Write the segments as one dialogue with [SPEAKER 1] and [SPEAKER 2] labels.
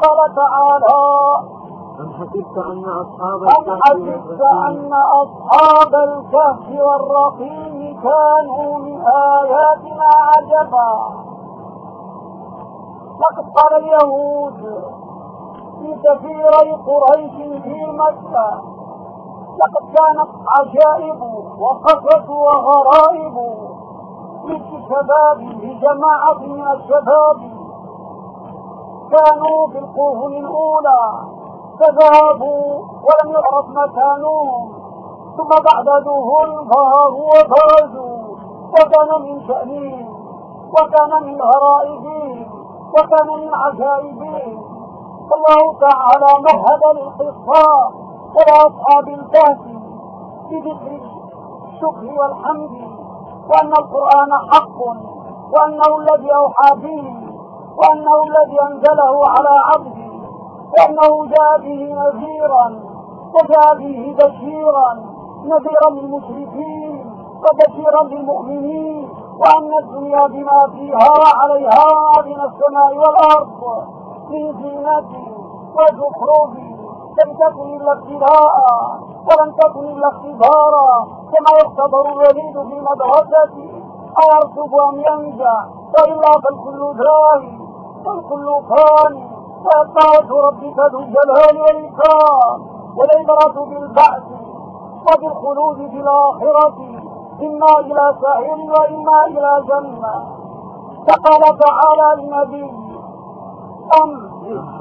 [SPEAKER 1] قال تعالى:
[SPEAKER 2] أم حسبت أن
[SPEAKER 1] أصحاب الكهف والرقيم كانوا من آياتنا عجبا. لقد قال اليهود لكثيري قريش في مكة: لقد كانت عجائب وقصص وغرائب لجماعة من الشباب كانوا في القرون الأولى فذهبوا ولم يعرف مكانهم، ثم بعد دهور ظهروا وبرزوا، وكان من شأنهم وكان من غرائبهم وكان من عجائبهم. الله تعالى مهد للقصة ولأصحاب الكهف بذكر الشكر والحمد، وأن القرآن حق، وأنه الذي أوحى به، وأنه الذي أنزله على عبده، وأنه جاء به نذيرا وجاء به بشيرا، نذيرا للمشركين وبشيرا للمؤمنين، وأن الدنيا بما فيها وعليها من السماء والأرض من زينة وزخرف لم تكن إلا ابتلاء ولم تكن إلا اختبارا، كما يختبر الوليد في مدرسته أيرسب أم ينجح، وإلا فالكل ذاهب والكل فاني، ويبقى وجه ربك ذو الجلال والإكرام. والعبرة بالبعث وبالخلود في الآخرة إما إلى سعير وإما إلى جنة. فقال تعالى للنبي: أم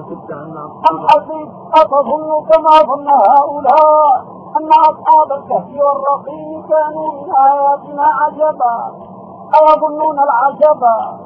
[SPEAKER 1] حسب أتظن كما ظن هؤلاء أن أصحاب الكهف والرقيم كانوا من آياتنا عجبا. أيظنون العجب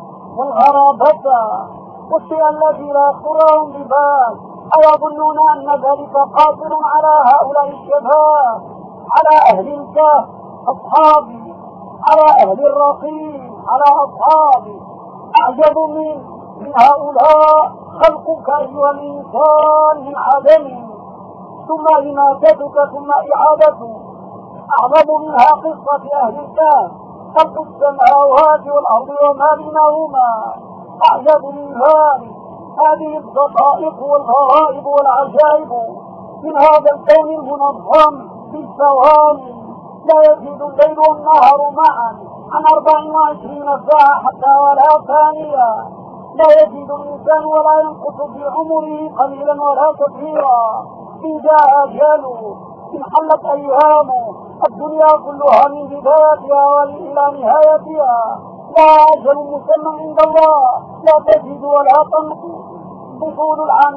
[SPEAKER 1] والغرابة والشيء الذي لا يخطرهم ببال؟ أيظنون أن ذلك قادر على هؤلاء الشباب، على أهل الكهف أصحابي، على أهل الرقيم، على أصحابي؟ أعجب من هؤلاء خلقك أيها الإنسان من عدم، ثم إماتتك، ثم إعادتك. أعظم منها قصة أهل الكهف خلق السماوات والأرض وما بينهما. أعجب من ذلك هذه الدقائق والغرائب والعجائب من هذا الكون المنظم بالثواني، لا يزيد الليل والنهار معا عن 24 ساعة حتى ولا ثانية، لا يزيد الإنسان ولا ينقص في عمره قليلا ولا كثيرا. إن جاء أجله، إن حلت أيامه، الدنيا كلها من بدايتها وإلى نهايتها. لا أجل مسمى عند الله، لا تزيد ولا تنقص. بطول العام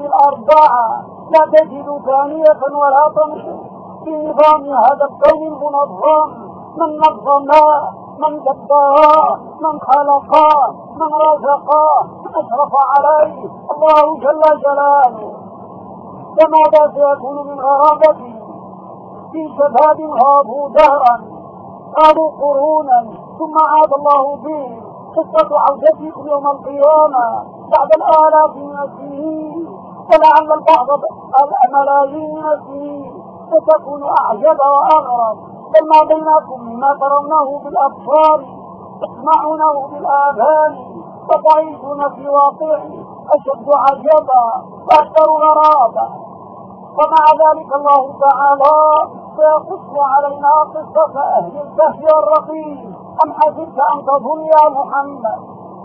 [SPEAKER 1] 4 لا تزيد ثانية ولا تنقص. في نظام هذا الكون المنظم من نظمه، من دبره، من خلقه، من رزقه، من أشرف عليه الله جل جلاله. فماذا سيكون من غرابته في شباب غابوا دهرا، غابوا قرونا، ثم عاد الله به قصة عودتهم يوم القيامة بعد الآلاف من السنين، ولعل البعض الملايين من السنين ستكون أعجب وأغرب. بل ما بينكم مما ترونه بالأبصار تسمعونه بالآذان وتعيشون في واقعه أشد عجبا وأكثر غرابا. ومع ذلك الله تعالى سيقص علينا قصة أهل الكهف والرقيم. أم حسبت أن تظن يا محمد؟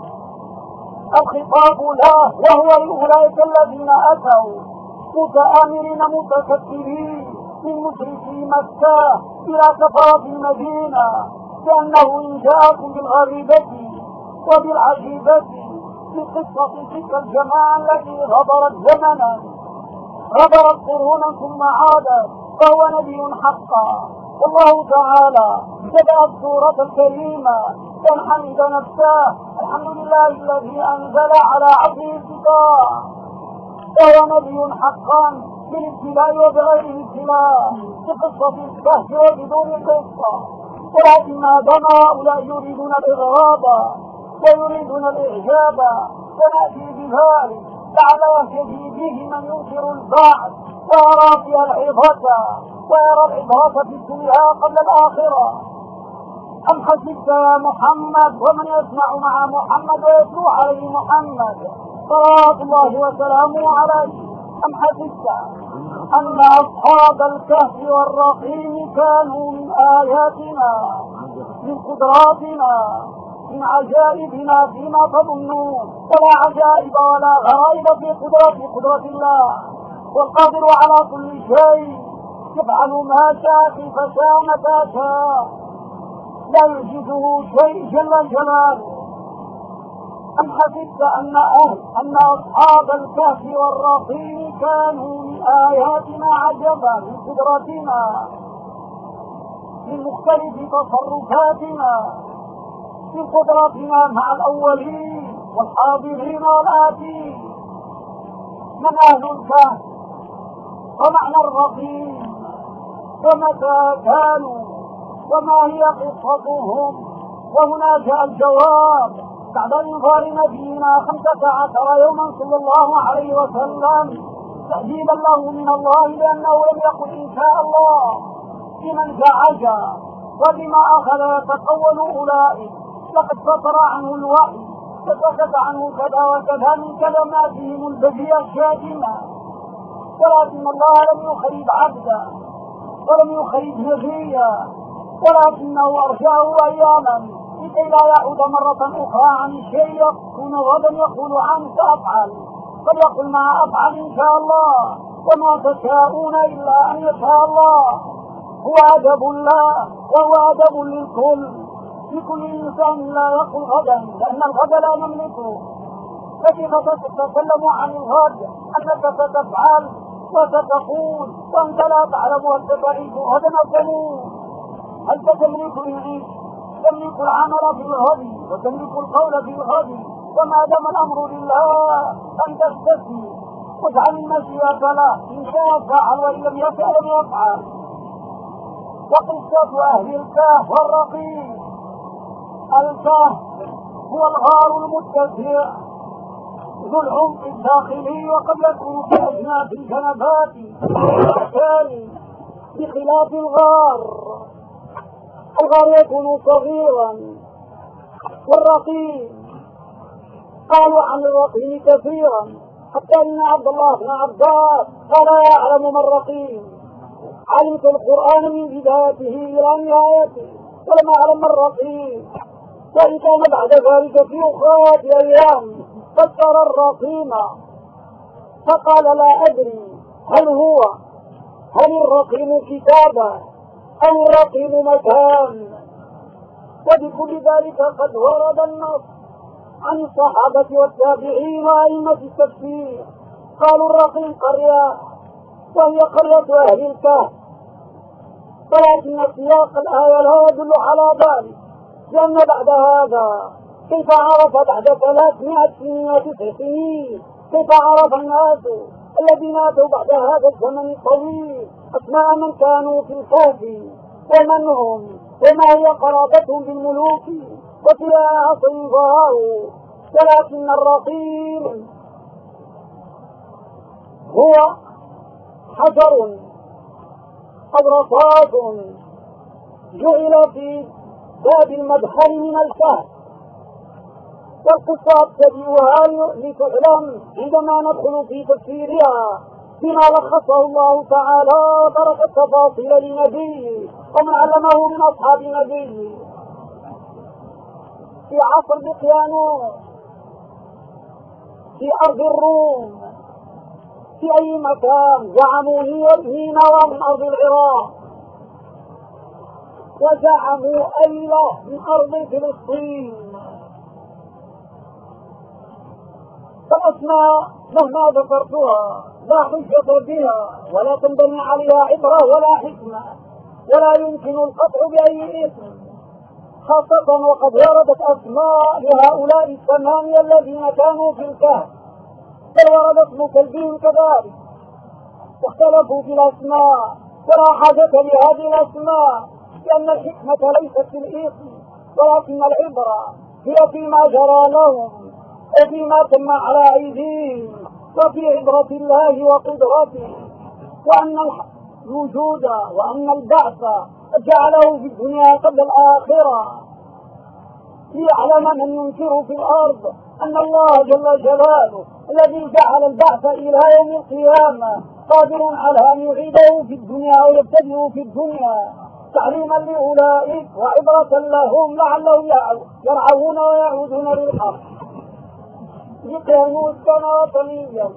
[SPEAKER 1] الخطاب له وهو لأولئك الذين أتوا متآمرين متكبرين من مشركي مكة إلى كفرة المدينة، لأنه إن جاءكم بالغريبة وبالعجيبة بقصة تلك الجماعة التي غبرت زمنا، غبرت قرونا ثم عادت، فهو نبي حقا. والله تعالى بدأ السورة الكريمة حمد نفسه: الحمد لله الذي أنزل على عبده الكتاب، فهو نبي حقا بالابتلاء وبغير ابتلاء، بقصة الكهف وبدون قصة. ولكن ما دام هؤلاء يريدون الإغراض ويريدون الإعجاب فنأتي بذلك لعل يهتدي به من ينكر البعث ويرى فيها العظة، ويرى العبرة في الدنيا قبل الآخرة. أم حسبت يا محمد ومن يسمع مع محمد ويتلو عليه محمد صلوات الله وسلامه عليه. أم حسبت أن أصحاب الكهف والرقيم كانوا من آياتنا، من قدراتنا، من عجائبنا فيما تظنون؟ ولا عجائب ولا غرائب في قدرة الله، والقادر على كل شيء، يفعل ما شاء كيف شاء متى شاء، لا يعجزه شيء جل جلاله. أم حسبت أن أصحاب الكهف والرقيم كانوا من آياتنا عجبا، من قدرتنا، من مختلف تصرفاتنا، من قدرتنا مع الأولين والحاضرين والآتين. من أهل الكهف ومعنى الرقيم ومتى كانوا وما هي قصتهم؟ وهنا جاء الجواب بعد إنذار نبينا 15 يوما صلى الله عليه وسلم، تأديبا له من الله لأنه لم يقل إن شاء الله لمن زعج وبما أخذ يتقول أولئك، لقد فتر عنه الوحي فسكت عنه كذا وكذا من كلماتهم البذيئة الشاتمة. ولكن الله لم يخيب عبدا ولم يخيب نبيا، ولكنه أرجعه أياما لكي لا يعود مرة أخرى عن الشيء يكون غدا يقول عنه سأفعل، فليقل ما أفعل إن شاء الله، وما تشاءون إلا أن يشاء الله. هو أدب الله وهو أدب لكل إنسان لا يقل غدا، لأن الغد لا نملكه. فكيف تتكلم عن الغد أنك ستفعل وستقول وأنت لا تعلم هل ستعيش غدا أو تموت؟ هل تملك العيش؟ تملك العمل في الغد وتملك القول في الغد، وما دام الأمر لله أن تستثني واجعل المشيئة له، إن شاء فعل وإن لم يفعل لم يفعل. وقصة أهل الكهف والرقيم. الكهف هو الغار المتسع ذو العمق الداخلي، وقد يكون في أجناس الجنبات والأشكال، بخلاف الغار يكون صغيرا. والرقيم قالوا عن الرقيم كثيرا، حتى إن عبد الله بن عباس قال يعلم ما الرقيم، علمت القرآن من بدايته إلى نهايته ولم أعلم ما الرقيم. وإن كان بعد ذلك في أخرى أيام فسر الرقيم فقال لا أدري هل الرقيم كتابة أو الرقيم مكان. وبكل ذلك قد ورد النص عن الصحابة والتابعين وأئمة التفسير، قالوا الرقيم قرية وهي قرية أهل الكهف، ولكن سياق الآية لا يدل على ذلك، لأن بعد هذا كيف عرف بعد 300 سنين و9 سنين كيف عرف الناس الذين أتوا بعد هذا الزمن الطويل أسماء من كانوا في الكهف ومن هم وما هي قرابتهم بالملوك وفي عصر ظهروا. ولكن الرقيم هو حجر أو رصاص جعل في باب المدخل من الكهف، والقصة تبيها لتعلم عندما ندخل في تفسيرها بما لخصه الله تعالى وترك التفاصيل لنبيه ومن علمه من أصحاب نبيه. في عصر دقيانوس في أرض الروم في أي مكان زعموا هي نوى من أرض العراق، وزعموا أيضا من أرض فلسطين. فالأسماء مهما ذكرتها لا حجة بها ولا تنبني عليها عبرة ولا حكمة، ولا يمكن القطع بأي اسم، خاصة وقد وردت أسماء لهؤلاء 8 الذين كانوا في الكهف، بل ورد اسم كلبهم كذلك، واختلفوا في الأسماء ولا حاجة لهذه الأسماء، لأن الحكمة ليست في الاسم ولكن العبرة هي فيما جرى لهم وفيما تم على أيديهم وفي عبرة الله وقدرته، وأن الوجود وأن البعث جعله في الدنيا قبل الآخرة، ليعلم من ينكر في الأرض أن الله جل جلاله الذي جعل البعث إلى يوم القيامة قادر على أن يعيده في الدنيا أو يبتدئه في الدنيا تعليما لأولئك وعبرة لهم لعلهم يرعون ويعودون للحق. يقيموا كان وطنيا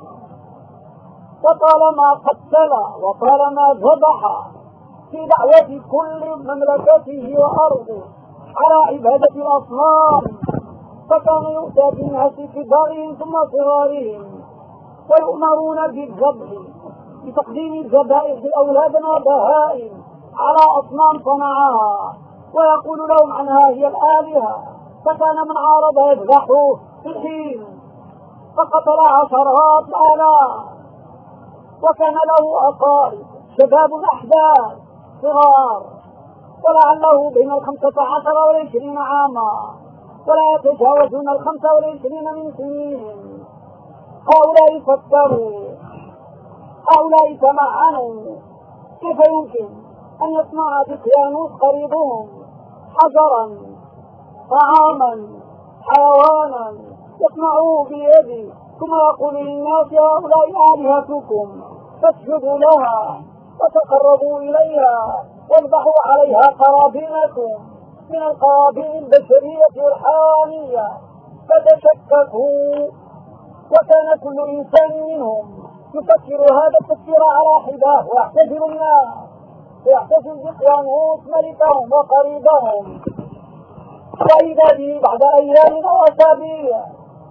[SPEAKER 1] وطالما قتل وطالما ذبح في دعوة كل مملكته وأرضه على عبادة الأصنام، فكان يؤتى بالناس كبارهم ثم صغارهم ويؤمرون بالذبح بتقديم الذبائح لأولاد وبهائم على أصنام صنعها ويقول لهم عنها هي الآلهة، فكان من عارض يذبحه في الحين فقتل عشرات الآلاف، وكان له أقارب شباب أحداث صغار ولعله بين 15 و20 عاما ولا يتجاوزون 25 من سنين. هؤلاء فكروا، هؤلاء تمعنوا كيف يمكن أن يصنع دقيانوس قريبهم حجرا طعاما حيوانا يصنعوه بيده ثم يقول للناس هؤلاء آلهتكم فاسجدوا لها وتقربوا إليها واذبحوا عليها قرابينكم من القرابين البشرية والحيوانية، فتشككوا وكان كل إنسان منهم يفكر هذا التفكير على حداه ويحتجر الناس ويحتجر دقيانوس ملكهم وقريبهم. وإذا به بعد أيام أو أسابيع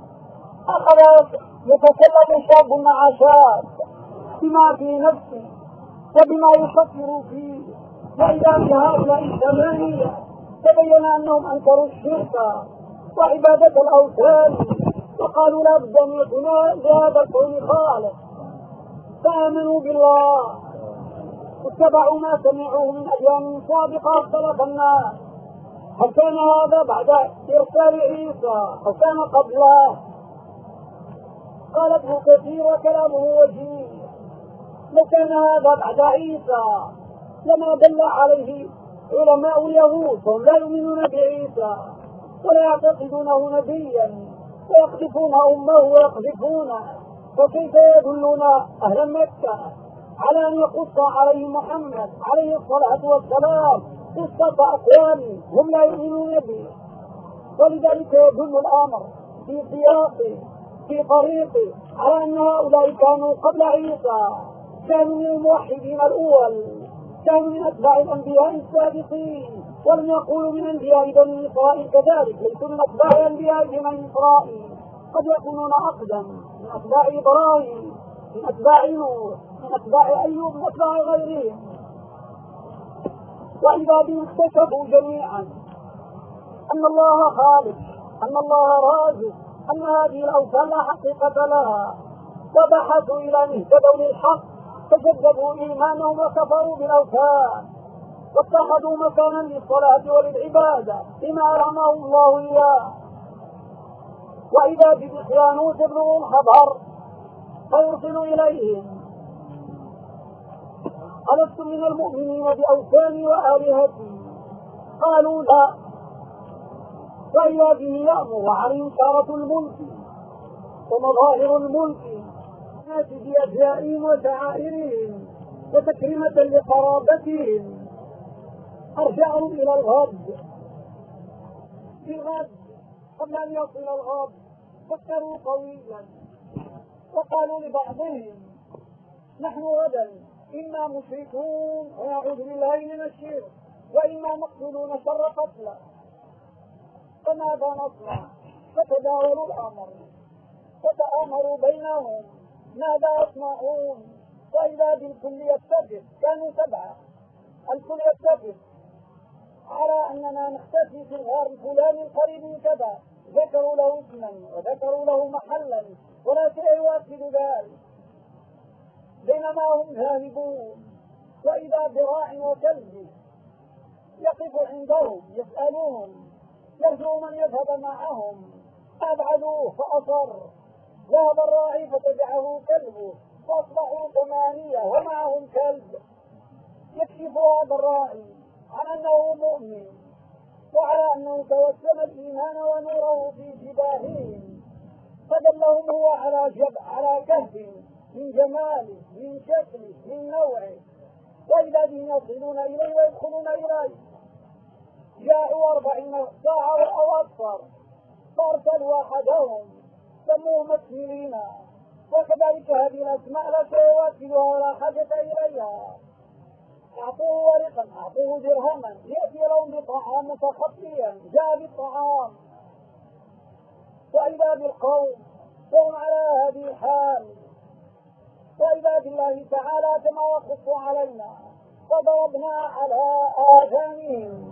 [SPEAKER 1] أخذ يتكلم شاب مع شاب بما في نفسه وبما يفكر فيه، وإذا بهؤلاء الثمانية تبين أنهم أنكروا الشرك وعبادة الأوثان وقالوا لا بد أن يكون لهذا الكون خالق، فآمنوا بالله واتبعوا ما سمعوه من أيام سابقة اختلف الناس. هل كان هذا بعد إرسال عيسى أو كان قبله؟ قال ابن كثير وكلامه وجيه لو كان هذا بعد عيسى لما دل عليه علماء اليهود وهم لا يؤمنون بعيسى ولا يعتقدونه نبيا ويقذفون أمه ويقذفونه، وكيف يدلون أهل مكة على أن يقص عليه محمد عليه الصلاة والسلام قصة أقوام هم لا يؤمنون به؟ ولذلك يدل الأمر في سياقه في طريقه على أن هؤلاء كانوا قبل عيسى كانوا من الموحدين الأول، كانوا من أتباع الأنبياء السابقين، ولم يقولوا من أنبياء بني إسرائيل كذلك، ليسوا من أتباع أنبياء بني إسرائيل، قد يكونون أقدم من أتباع إبراهيم من أتباع نوح من أتباع أيوب من أتباع غيرهم. وإذا بهم اكتشفوا جميعا أن الله خالق أن الله رازق أن هذه الأوثان لا حقيقة لها، وبحثوا إلى أن اهتدوا للحق فجذبوا إيمانهم وكفروا بالأوثان واتخذوا مكانا للصلاة وللعبادة بما أرمه الله إياه. وإذا بدقيانوس ابنه الخبر فيرسل إليهم ألستم من المؤمنين بأوثاني وآلهتي؟ قالوا لا. وإذا به يأمر عليهم شارة الملك ومظاهر الملك الناس بأجزائهم وشعائرهم وتكريمة لقرابتهم أرجعهم إلى الغد. في الغد قبل أن يصل الغد فكروا طويلا وقالوا لبعضهم نحن غدا إما مشركون ونعوذ بالله من الشرك وإما مقتولون شر قتلى، فماذا نصنع؟ فتداولوا الأمر فتآمروا بينهم ماذا يصنعون. وإذا بالكل يتفق، كانوا 7 الكل يتفق على أننا نختفي في الغار الفلاني القريب من كذا، ذكروا له اسما وذكروا له محلا ولا شيء يؤكد ذلك. بينما هم ذاهبون وإذا براع وكلب يقف عندهم يسألون يرجو من يذهب معهم، أبعدوه فأصر، ذهب الراعي فتبعه كلبه فأصبحوا 8 ومعهم كلب. يكشف هذا الراعي عن أنه مؤمن وعلى أنه توسم الإيمان ونوره في جباههم فدلهم هو على كهف من جماله من شكله من نوعه، وإذا بهم يصلون إليه ويدخلون إليه. جاءوا 40 ساعة أو أكثر فارسلوا أحدهم سموه مكملين، وكذلك هذه الأسماء لا توكلها ولا حاجة إليها. أعطوه ورقا أعطوه درهما يأتي لهم بطعام متخطيا، جاء بالطعام وإذا بالقوم وهم على هذه الحال، وإذا بالله تعالى كما يقص علينا فضربنا على آذانهم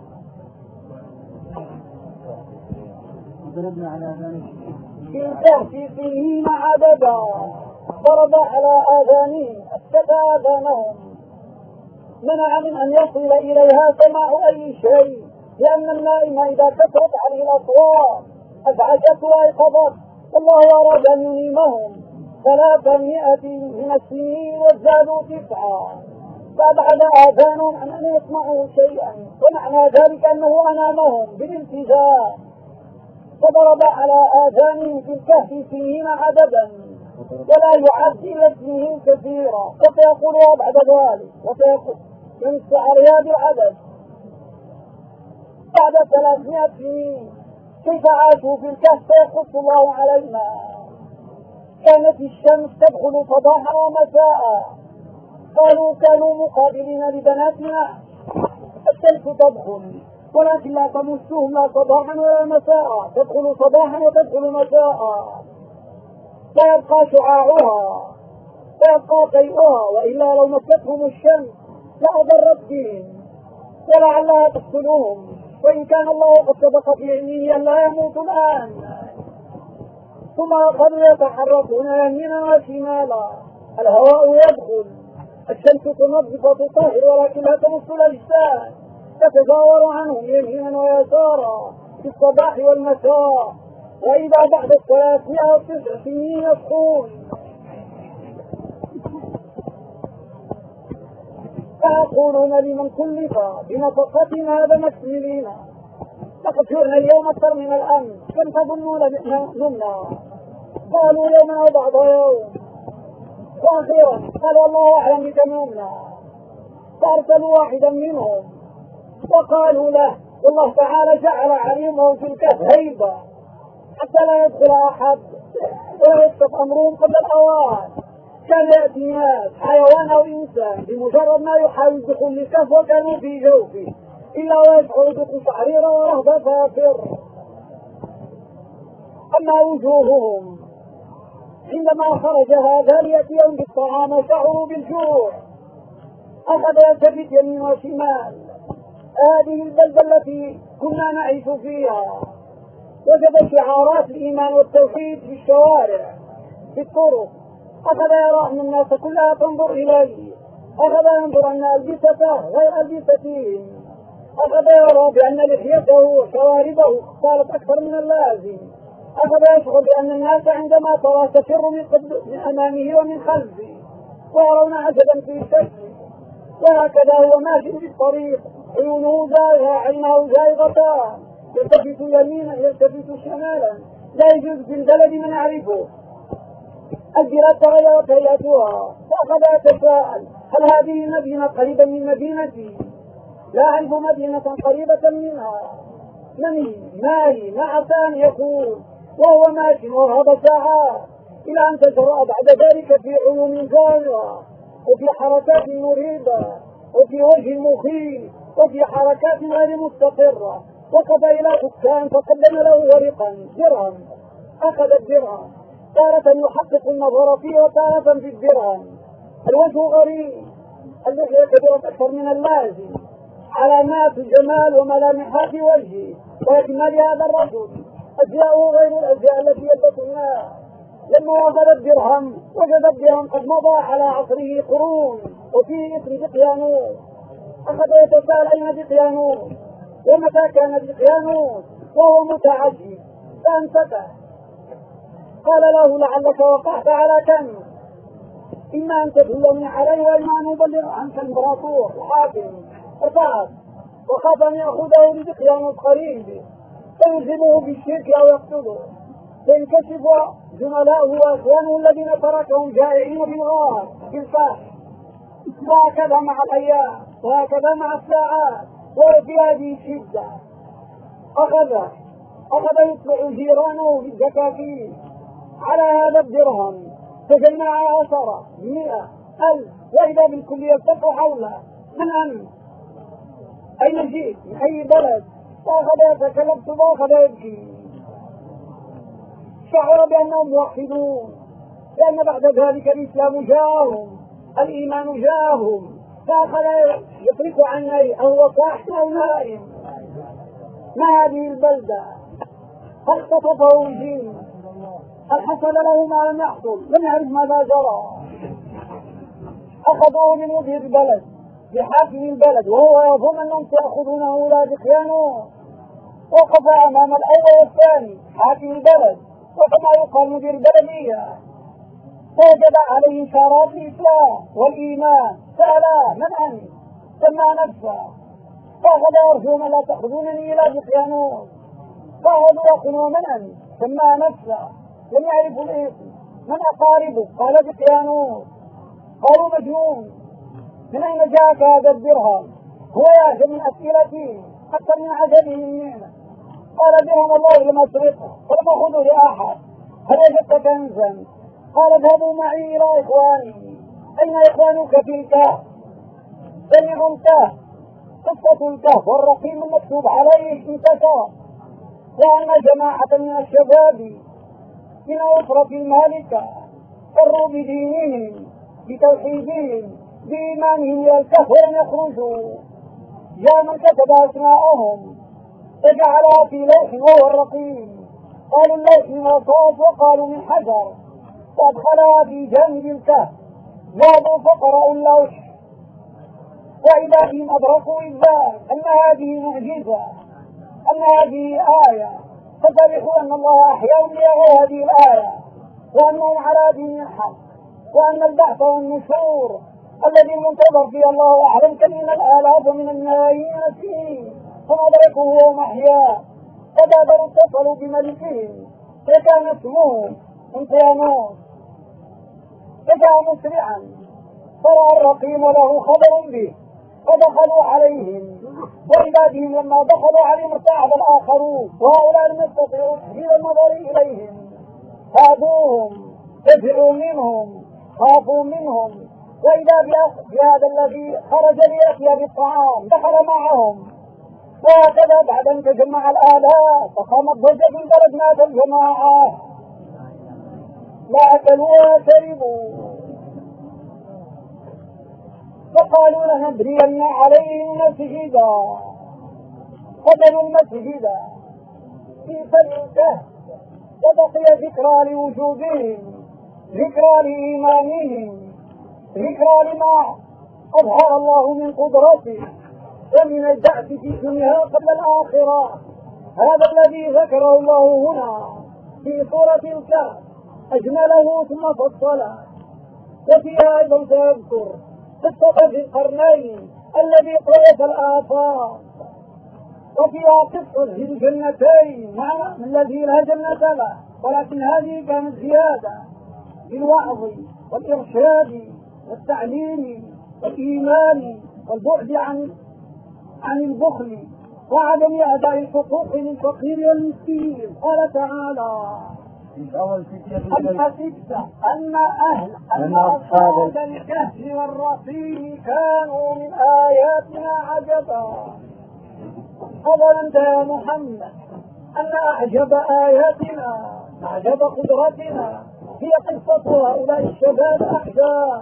[SPEAKER 1] في الكهف سنين عددا، ضرب على آذانهم أسكت آذانهم، منع من أن يصل إليها سماع أي شيء، لأن النائم إذا كثرت عليه الأصوات أزعجت وأيقظت، والله أراد أن ينيمهم 300 من السنين وازدادوا 9، فأبعد آذانهم عن أن يسمعوا شيئا، ومعنى ذلك أنه أنامهم بالالتزام، فضرب على آذانهم في الكهف سنين عددا ولا يعد إلا سنين كثيرة، وسيقولها بعد ذلك وسيقول من رياض العدد بعد 300 سنين كيف عاشوا في الكهف فيقص الله علينا. كانت الشمس تدخل صباحا ومساء، قالوا كانوا مقابلين لبناتنا، الشمس تدخل ولكن لا تمسهم لا صباحا ولا مساء، تدخل صباحا وتدخل مساء، فيبقى شعاعها فيبقى قيئها، وإلا لو مستهم الشمس لأضرت بهم ولعلها تقتلهم، وإن كان الله قد سبق في علمه أن لا يموت الآن. ثم قد يتحركون يمينا وشمالا، الهواء يدخل، الشمس تنظف وتطهر ولكن لا تمس الأجساد، تتزاور عنهم يمينا ويسارا في الصباح والمساء، وإذا بعد 309 سنين يصحون فيقولون لمن كلف بنفقة هذا مكملين، لقد شرنا اليوم أكثر من الأمس، كم تظنون منا؟ قالوا يوما أو بعض يوم، وأخيرا قال الله أعلم بكم يومنا، فأرسلوا واحدا منهم وقالوا له، والله تعالى جعل عليهم في الكهف هيبة حتى لا يدخل أحد ولا يسقط أمرهم قبل الأوان. كان يأتي ناس حيوان أو إنسان بمجرد ما يحاول دخول الكهف وكانوا في جوفه إلا ويشعر بقشعريرة ورهبة فافر. أما وجوههم عندما خرج هذا ليأتيهم بالطعام شعروا بالجوع، أخذ يلتفت يمين وشمال، هذه البلدة التي كنا نعيش فيها، وجد شعارات الإيمان والتوحيد في الشوارع في الطرق، أخذ يرى أن الناس كلها تنظر إليه، أخذ ينظر أن ألبسته غير ألبستهم، أخذ يرى بأن لحيته وشواربه صارت أكثر من اللازم، أخذ يشعر بأن الناس عندما ترى تفر من أمامه ومن خلفه ويرون عجبا في شكله، وهكذا هو ماشي في الطريق، عيونه زاغة عينه زائغتان، يلتفت يمينا يلتفت شمالا، لا يجوز في البلد من يعرفه، البلاد تغيرت هيئتها، فأخذ يتساءل هل هذه مدينة قريبة من مدينتي؟ لا أعرف مدينة قريبة منها، ما عسى أن يكون، وهو ماشي وهذا ساعات إلى أن تجرأ بعد ذلك في علوم زاغرة وفي حركات مريبة وفي وجه مخيف وفي حركات غير مستقرة، وقضى إلى دكان فقدم له ورقا درهم، أخذ الدرهم، تارة يحقق النظر فيه وتارة في الدرهم، الوجه غريب، اللحية كبيرة أكثر من اللازم، علامات الجمال وملامحات وجهه، ولكن لهذا الرجل أزياءه غير الأزياء التي يلبسونها. لما وجد الدرهم وجد الدرهم قد مضى على عصره قرون وفيه اسم دقيانوس، أخذ يتساءل أين دقيانوس ومتى كان دقيانوس وهو متعجب، فانفتح قال له لعلك وقعت على كنز، إما أن تدلني عليه وإما أن أبلغ عنك الإمبراطور الحاكم. ارتعد وخاف أن يأخذه بدقيان قريب فيلزمه بالشرك أو يقتله، فينكشف زملاؤه وإخوانه الذين تركهم جائعين بالغار في الفحش. وهكذا مع الأيام، وهكذا مع الساعات. وفي هذه الشدة أخذ يطلع جيرانه بالزكاكين على هذا الدرهم، فجمع 10 100 1000، وإذا بالكل يلتف حوله. من أنت؟ أين جئت؟ من أي بلد؟ فأخذ يتكلم وأخذ يبكي. شعر بأنهم موحدون، لأن بعد ذلك الإسلام جاءهم، الإيمان جاءهم، فأخذ يترك عني أو صاحب أو نائم. ما هذه البلدة؟ هل اختطفه الجن؟ هل حصل له ما لم يحصل؟ لم يعرف ماذا جرى. أخذوه من مدير البلد بحاكم البلد وهو يظن أنهم سيأخذونه إلى دقيانه. وقف أمام الأول والثاني حاكم البلد وكما يقال مدير البلدية، فوجد عليه إشارات الإسلام والإيمان. سأله: من أنت؟ سمى نفسه. فأخذ يرجو: من لا تأخذونني إلى دقيانه؟ فأخذوا يقولوا: من أنت؟ سمى نفسه. لم يعرفوا الاسم. من أقاربه؟ قال دقيانه. قالوا: مجنون. من أين جاءك هذا الدرهم؟ هو يعجب من أسئلتي أكثر من عجبه منه. قال: درهم الله لم أسرقه ولم أخذه لأحد. هل وجدت كنزا؟ قال: اذهبوا معي إلى إخواني. أين إخوانك في الكهف؟ سمعوا الكهف، قصة الكهف والرقيم المكتوب عليه انتشر، وأن جماعة من الشباب من أسرة المالكة فروا بدينهم بتوحيدهم بإيمانهم إلى الكهف ولم يخرجوا. جاء من كتب أسماءهم فجعلها في لوح وهو الرقيم. قالوا اللوح من رصاص وقالوا من حجر، فأدخلها في جانب الكهف. ذهبوا فقرأوا اللوح وإذا بهم أدركوا إذا أن هذه معجزة، أن هذه آية، ففرحوا أن الله أحياهم ليروا هذه الآية وأنهم على دين الحق، وأن البعث والنشور الذي منتظر فيه الله أعلم كم من الآلاف ومن الملايين السنين، فأدركوا هو محياه. فبادروا اتصلوا بملكهم فكان اسمه انطيانوس، فجاء مسرعا فرأى الرقيم وله خبر به، فدخلوا عليهم وعبادهم. لما دخلوا عليهم ارتعب الآخرون وهؤلاء لم يستطيعوا تحديد النظر إليهم، هابوهم، فزعوا منهم، خافوا منهم. وإذا بهذا الذي خرج ليأتي بالطعام دخل معهم. وهكذا بعد أن تجمع الآلاف فقامت ضجة في البلد: مات الجماعة، لا أكلوا ولا شربوا. فقالوا: لنبنين عليهم مسجدا. فبنوا المسجد في فلكه، وبقي ذكرى لوجودهم، ذكرى لإيمانهم، ذكرى لما أظهر الله من قدرته ومن البعث في الدنيا قبل الآخرة. هذا الذي ذكره الله هنا في سورة الكهف أجمله ثم فصله. وفيها أيضا سيذكر قصة ذي القرنين الذي طوف الآفاق، وفيها قصة ذي الجنتين مع الذي لا جنة له، ولكن هذه كانت زيادة بالوعظ والإرشاد والتعليم والإيمان والبعد عن البخل وعدم أداء الحقوق للفقير والمسكين. قال تعالى: أم حسبت أن أصحاب الكهف والرقيم كانوا من آياتنا عجبا. أظننت يا محمد أن أعجب آياتنا، أعجب قدرتنا هي قصة هؤلاء الشباب أحزان.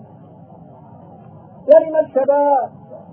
[SPEAKER 1] ولم الشباب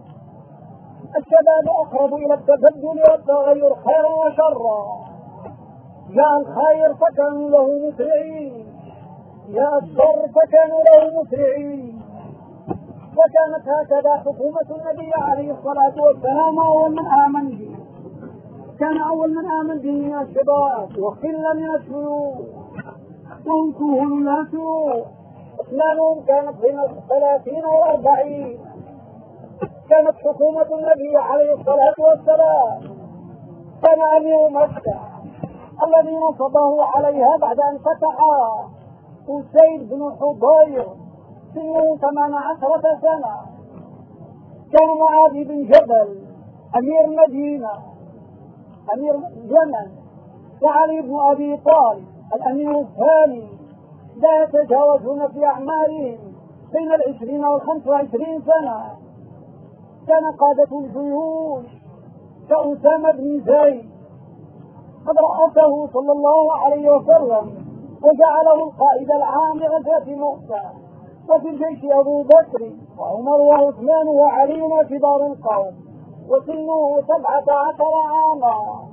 [SPEAKER 1] أقرب إلى التبدل والتغير خيرا وشرا. جاء الخير فكانوا له مسرعين، جاء الشر فكانوا له مسرعين. وكانت هكذا حكومة النبي عليه الصلاة والسلام أول من آمن به. كان أول من آمن به من الشباب وقلة من الشيوخ، وهم كهول لا سوء. أسنانهم كانت بين 30 و40. كانت حكومة النبي عليه الصلاة والسلام كان أمير مكة الذي نصبه عليها بعد أن فتح أسيد بن حضير سنه 18 سنة. كان معاذ بن جبل أمير مدينة أمير اليمن، وعلي بن أبي طالب الأمير الثاني، لا يتجاوزون في أعمارهم بين 20 و25 سنة. كان قادة الجيوش كأسامة بن زيد قد رأسه صلى الله عليه وسلم وجعله القائد العام لغزاة مؤتة، وفي الجيش أبو بكر وعمر وعثمان وعلي كبار القوم، وسنه 17 عاما.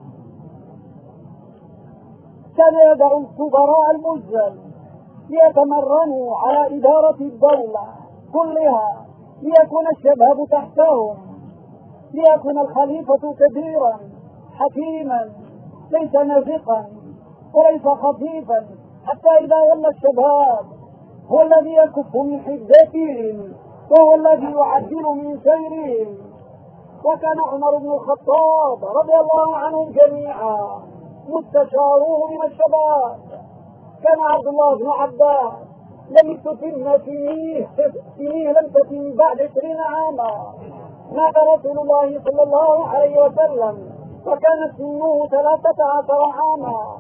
[SPEAKER 1] كان يدعو الكبراء المجل ليتمرنوا على إدارة الدولة كلها، ليكون الشباب تحتهم، ليكون الخليفة كبيرا حكيما ليس نزقا وليس خفيفا، حتى إذا ولى الشباب هو الذي يكف من حدتهم وهو الذي يعدل من سيرهم. وكان عمر بن الخطاب رضي الله عنهم جميعا مستشاره من الشباب. كان عبد الله بن عباس لم تتم سنيه لم تتم بعد 20 عاما مات رسول الله صلى الله عليه وسلم وكان سنه 13 عاما،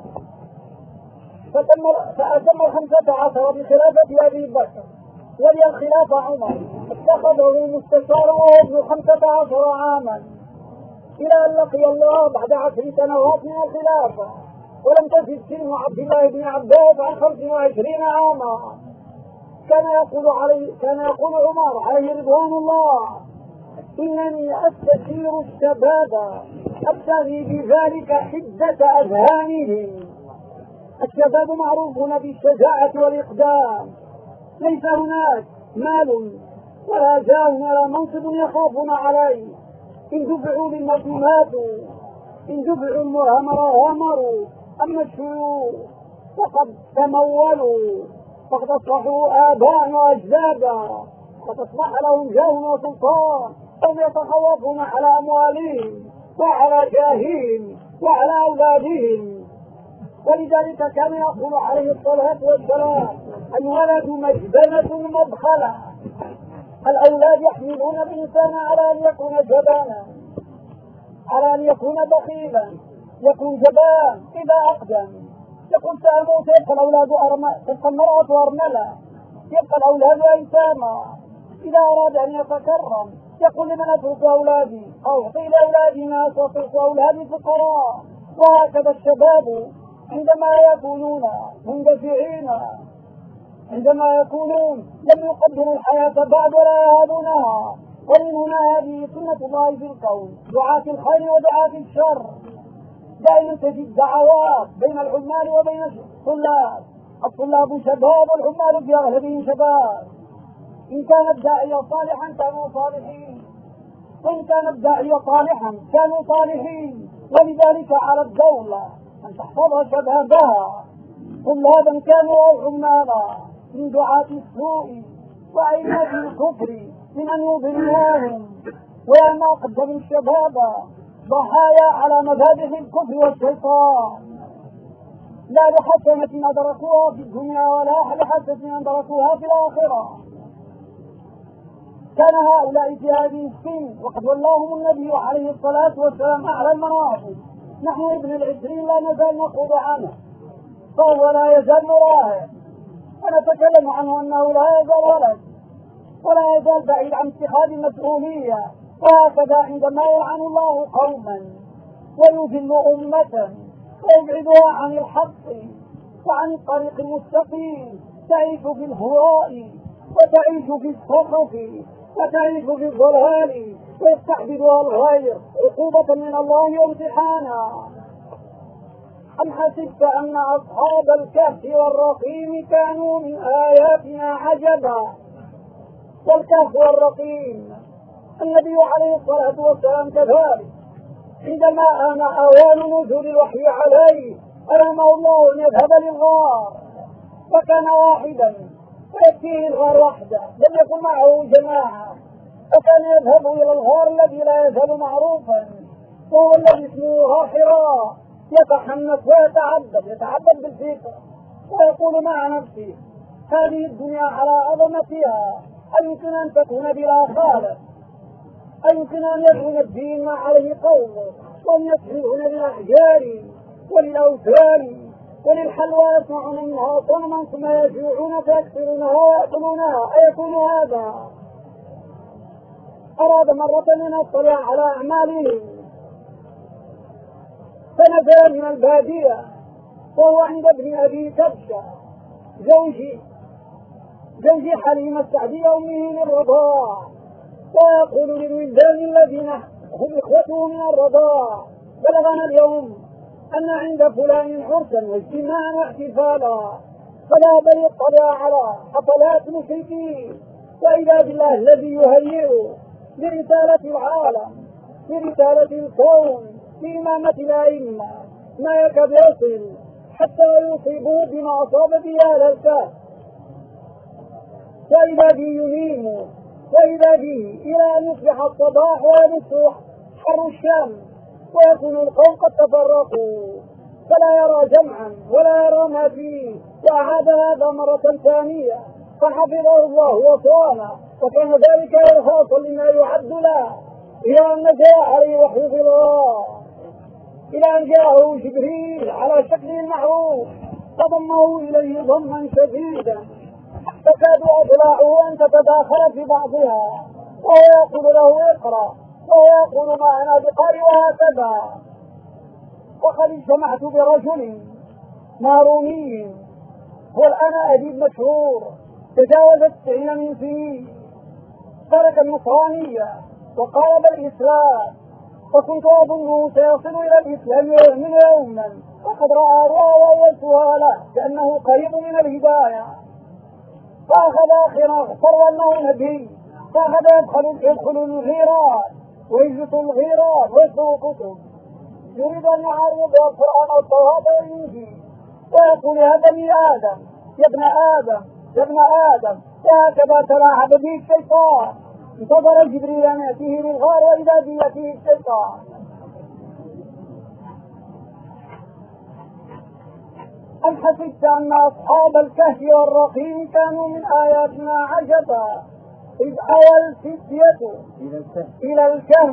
[SPEAKER 1] فأتم 15 بخلافة أبي بكر، ولي الخلافة عمر اتخذه مستشارا وهو ابن 15 عاما، إلى أن لقي الله بعد 10 سنوات من الخلافة، ولم تزد سن عبد الله بن عباس عن 25 عاما. كان يقول عمر عليه رضوان الله: إنني أستشير الشباب أبتغي بذلك حدة أذهانهم. الشباب معروفون بالشجاعة والإقدام، ليس هناك مال ولا جاه ولا منصب يخافون عليه، إن دفعوا للموت ماتوا، إن دفعوا المؤامرة هامروا. أما الشيوخ فقد تمولوا، فقد أصبحوا آباء وأجدادا، فقد أصبح لهم جاه وسلطان، هم يتخوفون على أموالهم وعلى جاههم وعلى أولادهم. ولذلك كان يقول عليه الصلاة والسلام: الولد مجبنة مبخلة. الأولاد يحملون الإنسان على أن يكون جبانا، على أن يكون بخيلا، يكون جبان إذا أقدم، يكون سأموت يبقى الأولاد تبقى المرأة أرملة، يبقى الأولاد أيتاما. إذا أراد أن يتكرم يقول: لمن أترك أولادي؟ أعطي لأولادي ناس وأترك أولادي فقراء. وهكذا الشباب عندما يكونون مندفعين، عندما يكونون لم يقدروا الحياة بعد ولا يهابونها. ومن هنا هذه سنة الله في الكون: دعاة الخير ودعاة الشر. دائما تجد دعوات بين العمال وبين الطلاب، الطلاب شباب والعمال في أغلبهم شباب. إن كان الداعية صالحا كانوا صالحين، وإن كان الداعية صالحا كانوا صالحين. ولذلك على الدولة أن تحفظ شبابها، طلابا كانوا أو عمالا، من دعاة السوء وأئمة الكفر لمن يضلوهم، وما قدموا الشباب ضحايا على مذابح الكفر والشيطان، لا لحسنة أدركوها في الدنيا ولا لحسنة أدركوها في الآخرة. كان هؤلاء في هذه السن وقد ولاهم النبي عليه الصلاة والسلام أعلى المناصب. نحن ابن 20 لا نزال نقول عنه، فهو لا يزال مراهق، ونتكلم عنه أنه لا يزال ولد ولا يزال بعيد عن اتخاذ المسؤولية. وهكذا عندما يلعن الله قوما ويذل أمة ويبعدها عن الحق وعن الطريق المستقيم، تعيش في الهواء وتعيش في السخط وتعيش في الضلال ويستعبدها الغير عقوبة من الله وامتحانا. أم حسبت أن أصحاب الكهف والرقيم كانوا من آياتنا عجبا؟ والكهف والرقيم النبي عليه الصلاة والسلام كذلك عندما آن أوان نزول الوحي عليه ألهمه الله أن يذهب للغار، فكان واحدا فيأتيه الغار وحده، لم يكن معه جماعة. فكان يذهب إلى الغار الذي لا يزال معروفا، وهو الذي اسمه حراء، يتحنث ويتعبد بالفكر، ويقول مع نفسه: هذه الدنيا على عظمتها أيمكن أن تكون بلا خالق؟ أيمكن أن يدعون الدين ما عليه قوم، وهم يسجدون للأحجار وللأوثان وللحلوى، يصنعون منها صنما ثم يجوعون فيكسرونها ويأكلونها. أيكون هذا؟ أراد مرة أن يطلع على أعمالهم، فنزل من البادية وهو عند ابن أبي كبشة زوج حليمة السعدية أمه للرضاع، ويقول للولدان الذين هم إخوته من الرضاع: بلغنا اليوم أن عند فلان عرسا واجتماعا واحتفالا، فذهب ليطلع على حفلات المشركين، وإذا بالله الذي يهيئ لرسالة العالم، لرسالة الكون، لإمامة الأئمة، ما يكاد يصل حتى يصيبه بما أصاب به أهل الكهف، وإذا به ينيم، وإذا به إلى أن يصبح الصباح ويمس حر الشمس، ويكون القوم قد تفرقوا، فلا يرى جمعا ولا يرى ما فيه. وأعاد هذا مرة ثانية، فحفظه الله وصانه، وكان ذلك إرهاصا لما يعد له، إلى أن جاء عليه وحي الله، إلى أن جاءه جبريل على شكل المعروف فضمه إليه ضما شديدا، تكاد أضلاعه أن تتداخل في بعضها، وهو يقول له: اقرأ، وهو يقول: ما أنا بقارئ، وهكذا. وقد اجتمعت برجل ماروني هو الآن أديب مشهور، تجاوز 90 من سنين، ترك النصرانية وقارب الإسلام، وكنت أظنه سيصل إلى الإسلام من يوما، وقد رأى رؤيتها له كأنه قريب من الهداية، فأخذ آخر اختار أنه نبي، فأخذ يدخل الغيرات ويجلس الغيرات ويقرأ كتب، يريد أن يعرض القرآن والتوراة والإنجيل، ويقول: يا بني آدم، يا ابن آدم، يا ابن آدم. وهكذا تلاعب به الشيطان، انتظر جبريل أن يأتيه للغار، وإذا به يأتيه الشيطان. أم حسبت أن أصحاب الكهف والرقيم كانوا من آياتنا عجبا، إذ أوى الفتية إلى الكهف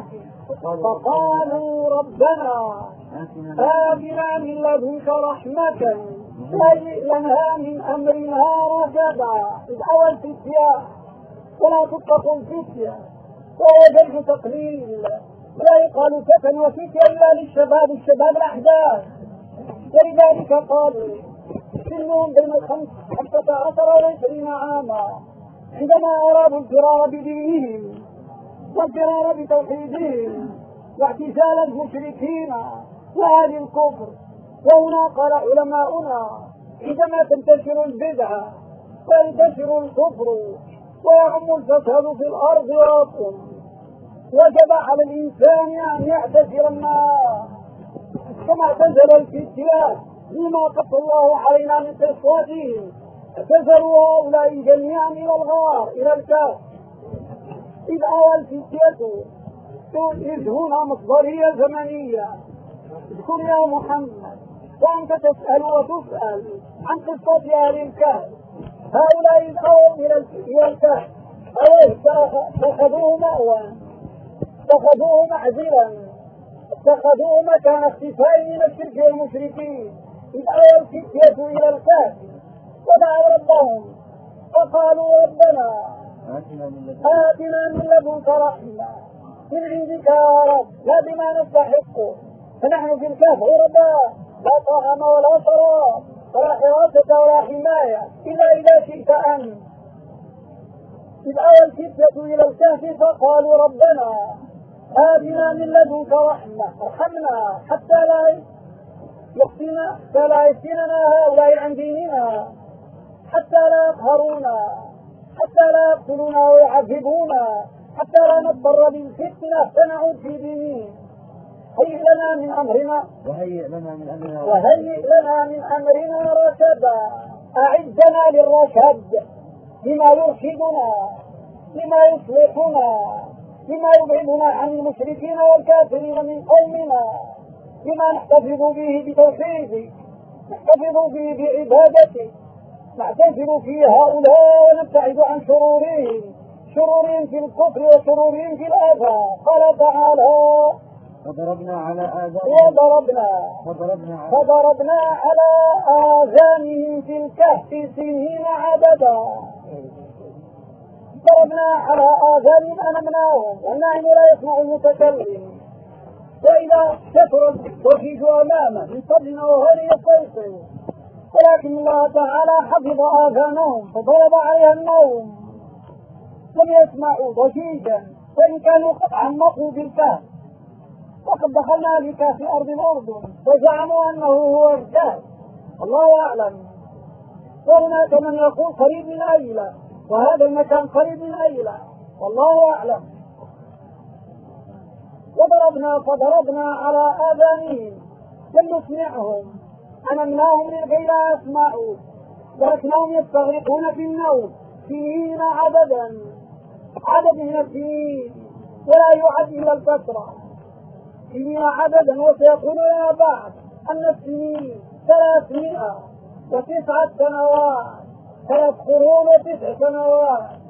[SPEAKER 1] فقالوا: ربنا آتنا من لدنك رحمة وهيئ لنا من أمرنا رشدا. إذ أوى الفتية، ولا تطلق الفتية، وهو جمع تقليل، لا يقال فتى وفتية إلا للشباب، الشباب الأحداث، ولذلك قالوا سنهم بين 15 و20 عاما، عندما أرادوا الفرار بدينهم والفرار بتوحيدهم واعتزال المشركين وأهل الكفر. وهنا قال علماؤنا: عندما تنتشر البدعة وينتشر الكفر ويعم الفساد في الأرض والأرض، وجب على الإنسان أن يعتزل الناس كما اعتزل الفتيات لما قص الله علينا من قصتهم. اعتزلوا هؤلاء جميعا إلى الغار، إلى الكهف. إذ أوى الفتية، إذ هنا مصدرية زمنية. اذكر يا محمد وأنت تسأل وتسأل عن قصة أهل الكهف. هؤلاء إذ أووا إلى الكهف اتخذوه مأوى، اتخذوه معزلا، اتخذوه مكان اختفاء من الشرك والمشركين. إذ أوى الفتية إلى الكهف ودعوا ربهم فقالوا: ربنا آتنا من لدنك رحمة من عندك يا رب، لا بما نستحقه، فنحن في الكهف غرباء، لا طعام ولا شراب ولا حراسة ولا حماية إذا شئت أنت. إذ أوى الفتية إلى الكهف فقالوا: ربنا آتنا من لدنك رحمة، ارحمنا حتى لا يفتننا هؤلاء عن ديننا، حتى لا يقهرونا، حتى لا يقتلونا ويعذبونا، حتى لا نضطر بالفتنة فنعود في دينهم. وهيئ لنا من أمرنا رشدا. أعدنا للرشد بما يرشدنا لما يصلحنا، لما يبعدنا عن المشركين والكافرين من قومنا، لما نحتفظ به بتوحيدك، نحتفظ به بعبادتك، نعتذر في هؤلاء ونبتعد عن شرورهم في الكفر وشرورهم في الآفاق. قال تعالى
[SPEAKER 2] فضربنا على آذانهم
[SPEAKER 1] في الكهف سنين عددا. ضربنا على آذانهم أنمناهم والنائم لا يسمع المتكلم، وإذا كثر الضجيج أمامه من فضلنا وهل يستيقظ، ولكن الله تعالى حفظ آذانهم فضرب عليها النوم، لم يسمعوا ضجيجا وإن كانوا قد عمقوا بالكهف. وقد دخلنا بك في أرض الأردن وزعموا أنه هو الكهف، الله أعلم. وهناك من يقول قريب من أيلة، وهذا المكان قريب من أيلة، والله أعلم. فضربنا على آذانهم لم نسمعهم، أنمناهم لكي لا يسمعوا، تركناهم يستغرقون في النوم سنين عددا، عدد من السنين ولا يعد إلا الفترة، سنين عددا. وسيقولون لنا بعد أن السنين 309 سنوات، 3 قرون و9 سنوات.